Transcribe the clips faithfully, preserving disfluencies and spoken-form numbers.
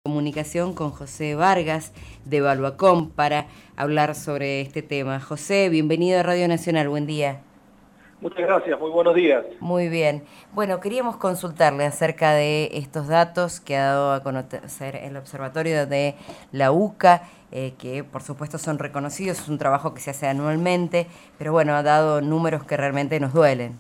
Comunicación con José Vargas de Evaluacom para hablar sobre este tema. José, bienvenido a Radio Nacional, buen día. Muchas gracias, muy buenos días. Muy bien. Bueno, queríamos consultarle acerca de estos datos que ha dado a conocer el observatorio de la U C A, eh, que por supuesto son reconocidos, es un trabajo que se hace anualmente, pero bueno, ha dado números que realmente nos duelen.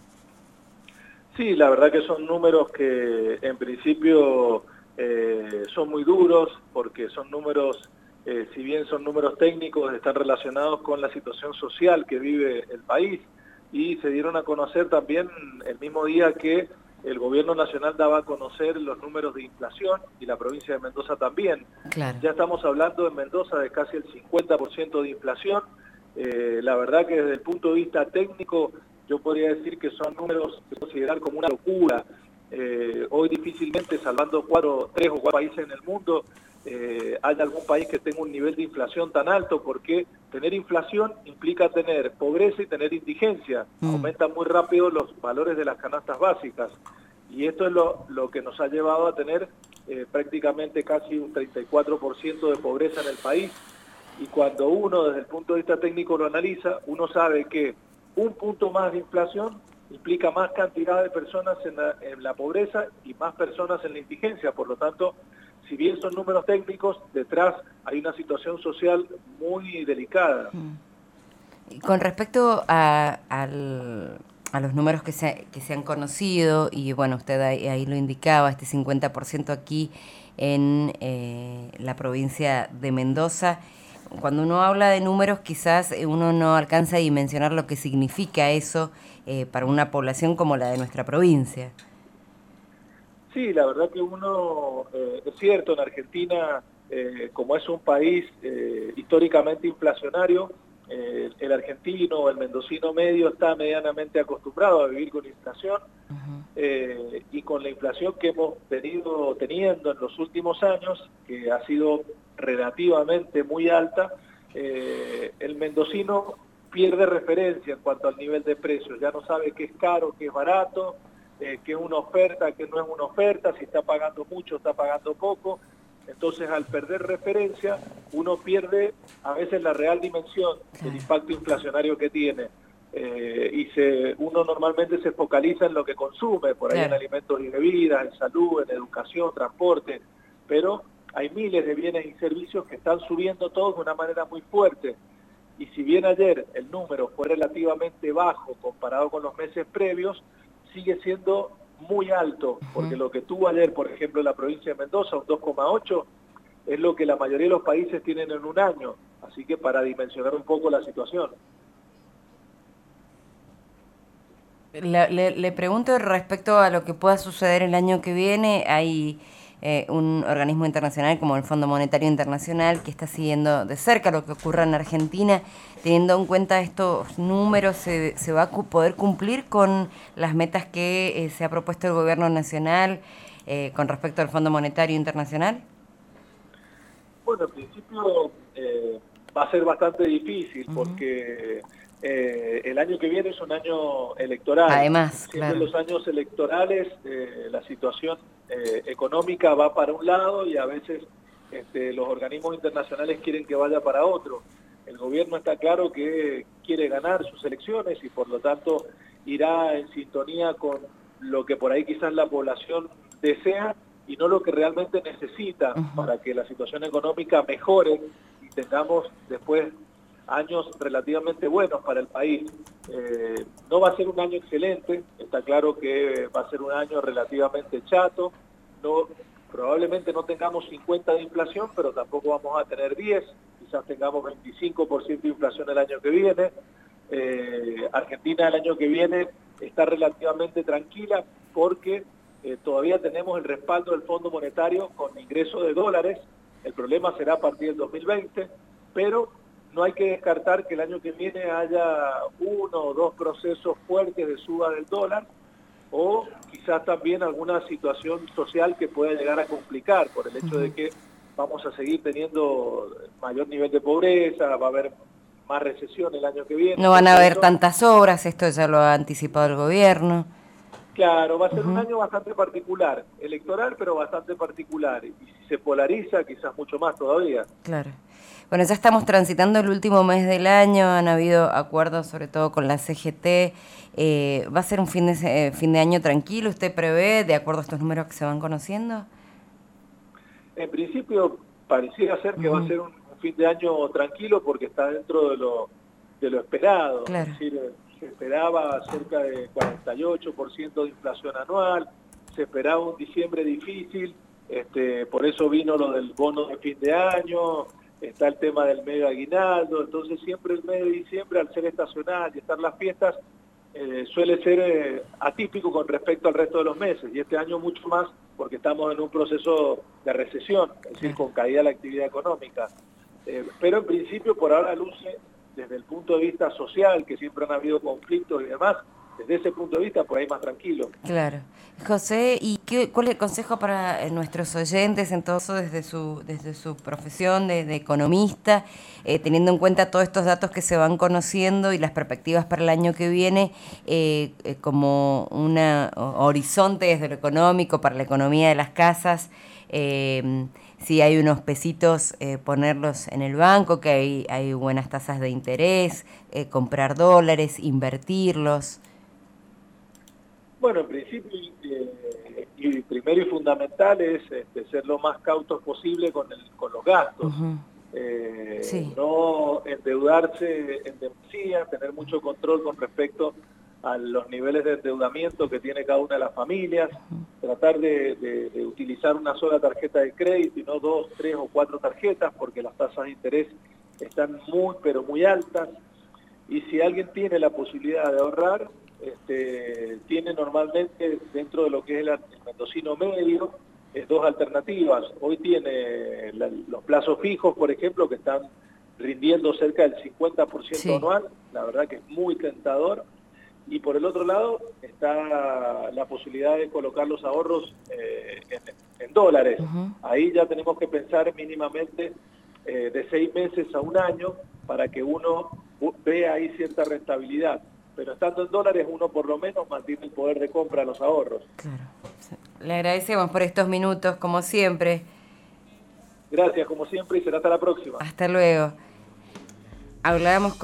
Sí, la verdad que son números que en principio eh, son muy duros, porque son números, eh, si bien son números técnicos, están relacionados con la situación social que vive el país, y se dieron a conocer también el mismo día que el gobierno nacional daba a conocer los números de inflación, y la provincia de Mendoza también. Claro. Ya estamos hablando en Mendoza de casi el cincuenta por ciento de inflación. Eh, la verdad que desde el punto de vista técnico, yo podría decir que son números que considerar como una locura. Eh, hoy difícilmente, salvando cuatro, tres o cuatro países en el mundo, eh, hay algún país que tenga un nivel de inflación tan alto, porque tener inflación implica tener pobreza y tener indigencia. Mm. Aumentan muy rápido los valores de las canastas básicas, y esto es lo, lo que nos ha llevado a tener eh, prácticamente casi un treinta y cuatro por ciento de pobreza en el país. Y cuando uno desde el punto de vista técnico lo analiza, uno sabe que un punto más de inflación implica más cantidad de personas en la, en la pobreza y más personas en la indigencia. Por lo tanto, si bien son números técnicos, detrás hay una situación social muy delicada. Con respecto a, al, a los números que se, que se han conocido, y bueno, usted ahí, ahí lo indicaba, este cincuenta por ciento aquí en eh, la provincia de Mendoza, cuando uno habla de números quizás uno no alcanza a dimensionar lo que significa eso eh, para una población como la de nuestra provincia. Sí, la verdad que uno, eh, es cierto, en Argentina, eh, como es un país eh, históricamente inflacionario, eh, el argentino, el mendocino medio está medianamente acostumbrado a vivir con inflación. Uh-huh. eh, y con la inflación que hemos venido teniendo en los últimos años, que ha sido relativamente muy alta, eh, el mendocino pierde referencia en cuanto al nivel de precios, ya no sabe qué es caro, qué es barato, eh, qué es una oferta, qué no es una oferta, si está pagando mucho, está pagando poco. Entonces, al perder referencia, uno pierde a veces la real dimensión del impacto inflacionario que tiene. Eh, y se, uno normalmente se focaliza en lo que consume, por ahí claro. En alimentos y bebidas, en salud, en educación, transporte, pero hay miles de bienes y servicios que están subiendo todos de una manera muy fuerte. Y si bien ayer el número fue relativamente bajo comparado con los meses previos, sigue siendo muy alto, porque uh-huh. Lo que tuvo ayer, por ejemplo, en la provincia de Mendoza, un dos coma ocho, es lo que la mayoría de los países tienen en un año. Así que para dimensionar un poco la situación. Le, le, le pregunto respecto a lo que pueda suceder el año que viene. Hay eh, un organismo internacional como el Fondo Monetario Internacional que está siguiendo de cerca lo que ocurra en Argentina. Teniendo en cuenta estos números, ¿se, se va a poder cumplir con las metas que eh, se ha propuesto el gobierno nacional eh, con respecto al Fondo Monetario Internacional? Bueno, en principio eh, va a ser bastante difícil, uh-huh. Porque eh, el año que viene es un año electoral. Además, siempre claro. En los años electorales eh, la situación eh, económica va para un lado y a veces este, los organismos internacionales quieren que vaya para otro. El gobierno está claro que quiere ganar sus elecciones y por lo tanto irá en sintonía con lo que por ahí quizás la población desea y no lo que realmente necesita uh-huh. Para que la situación económica mejore y tengamos después años relativamente buenos para el país. Eh, no va a ser un año excelente, está claro que va a ser un año relativamente chato, no, probablemente no tengamos cincuenta de inflación, pero tampoco vamos a tener diez, quizás tengamos veinticinco por ciento de inflación el año que viene. Eh, Argentina el año que viene está relativamente tranquila porque eh, todavía tenemos el respaldo del Fondo Monetario con ingreso de dólares. El problema será a partir del dos mil veinte, pero no hay que descartar que el año que viene haya uno o dos procesos fuertes de suba del dólar, o quizás también alguna situación social que pueda llegar a complicar por el hecho de que vamos a seguir teniendo mayor nivel de pobreza, va a haber más recesión el año que viene. No van a haber tantas obras, esto ya lo ha anticipado el gobierno. Claro, va a ser Uh-huh. un año bastante particular, electoral, pero bastante particular. Y si se polariza, quizás mucho más todavía. Claro. Bueno, ya estamos transitando el último mes del año, han habido acuerdos sobre todo con la C G T. Eh, ¿Va a ser un fin de, eh, fin de año tranquilo, usted prevé, de acuerdo a estos números que se van conociendo? En principio, pareciera ser que Uh-huh. va a ser un, un fin de año tranquilo porque está dentro de lo, de lo esperado. Claro. Es decir, se esperaba cerca de cuarenta y ocho por ciento de inflación anual, se esperaba un diciembre difícil, este, por eso vino lo del bono de fin de año, está el tema del medio aguinaldo, entonces siempre el mes de diciembre, al ser estacional y estar las fiestas, eh, suele ser eh, atípico con respecto al resto de los meses, y este año mucho más porque estamos en un proceso de recesión, es decir, con caída de la actividad económica. Eh, pero en principio por ahora luce, desde el punto de vista social, que siempre han habido conflictos y demás, desde ese punto de vista por ahí más tranquilo. Claro. José, ¿y qué, cuál es el consejo para nuestros oyentes, entonces, desde su, desde su profesión de, de economista, eh, teniendo en cuenta todos estos datos que se van conociendo y las perspectivas para el año que viene, eh, eh, como un horizonte desde lo económico para la economía de las casas? Eh, si hay unos pesitos, eh, ponerlos en el banco, que hay, hay buenas tasas de interés, eh, comprar dólares, invertirlos. Bueno, en principio, eh, y primero y fundamental es este, ser lo más cautos posible con, el, con los gastos. Uh-huh. Eh, Sí. No endeudarse en demasía, tener mucho control con respecto a los niveles de endeudamiento que tiene cada una de las familias, uh-huh. Tratar de, de, de utilizar una sola tarjeta de crédito y no dos, tres o cuatro tarjetas, porque las tasas de interés están muy, pero muy altas, y si alguien tiene la posibilidad de ahorrar, este, tiene normalmente dentro de lo que es el, el mendocino medio, eh, dos alternativas. Hoy tiene la, los plazos fijos, por ejemplo, que están rindiendo cerca del cincuenta por ciento sí. anual, la verdad que es muy tentador. Y por el otro lado está la posibilidad de colocar los ahorros eh, en, en dólares. Uh-huh. Ahí ya tenemos que pensar mínimamente eh, de seis meses a un año para que uno vea ahí cierta rentabilidad. Pero estando en dólares uno por lo menos mantiene el poder de compra a los ahorros. Claro. Le agradecemos por estos minutos, como siempre. Gracias, como siempre, y será hasta la próxima. Hasta luego. Hablábamos con